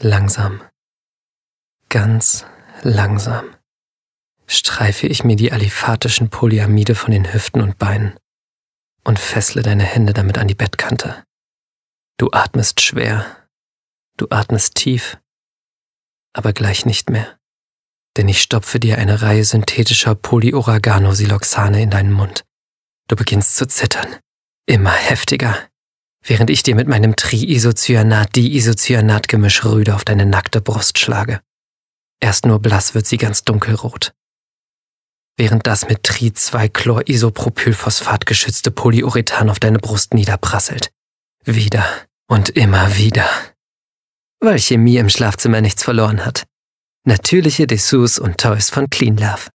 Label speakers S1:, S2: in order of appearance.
S1: Langsam, ganz langsam streife ich mir die aliphatischen Polyamide von den Hüften und Beinen und fessle deine Hände damit an die Bettkante. Du atmest schwer, du atmest tief, aber gleich nicht mehr, denn ich stopfe dir eine Reihe synthetischer Polyoregano-Siloxane in deinen Mund. Du beginnst zu zittern, immer heftiger, während ich dir mit meinem Triisocyanat-Diisocyanat-Gemisch rüde auf deine nackte Brust schlage. Erst nur blass wird sie ganz dunkelrot. Während das mit Tri-2-Chlor-Isopropylphosphat geschützte Polyurethan auf deine Brust niederprasselt. Wieder und immer wieder. Weil Chemie im Schlafzimmer nichts verloren hat. Natürliche Dessous und Toys von Clean Love.